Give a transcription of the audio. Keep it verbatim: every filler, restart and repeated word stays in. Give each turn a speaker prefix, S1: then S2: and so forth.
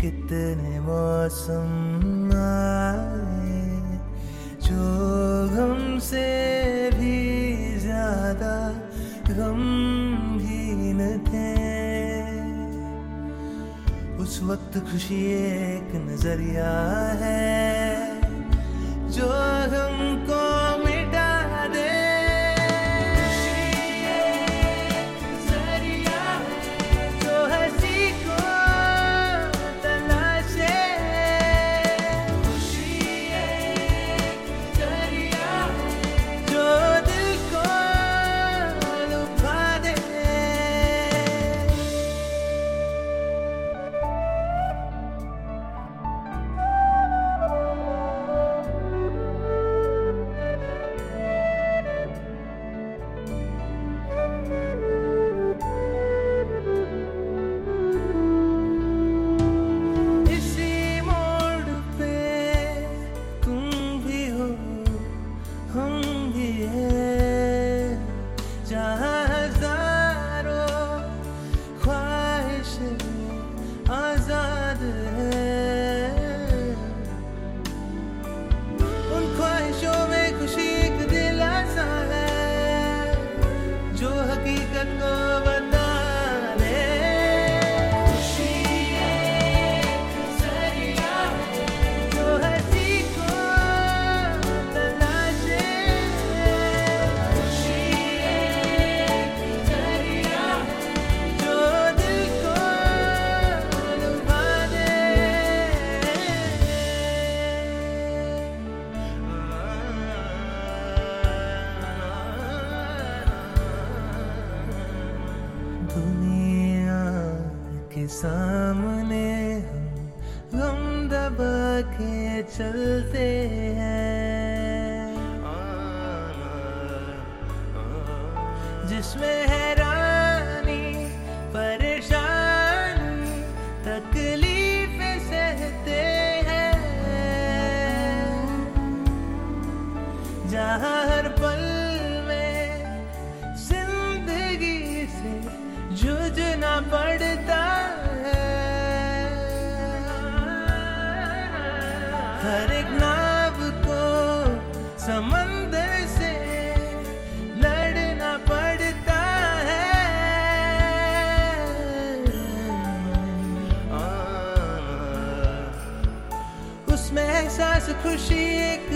S1: कितने मौसम आए जो हमसे भी ज्यादा गमगीन थे। उस वक्त खुशी एक नजरिया है जो हमको मिटा दे। दुनिया के सामने हम गम दबा के चलते हैं, जिसमें हैरानी परेशानी तकलीफें सहते हैं, जहाँ हर पल में जिंदगी से जूझना पड़ता है। हर एक नाव को समंदर से लड़ना पड़ता है। उसमें एहसास खुशी एक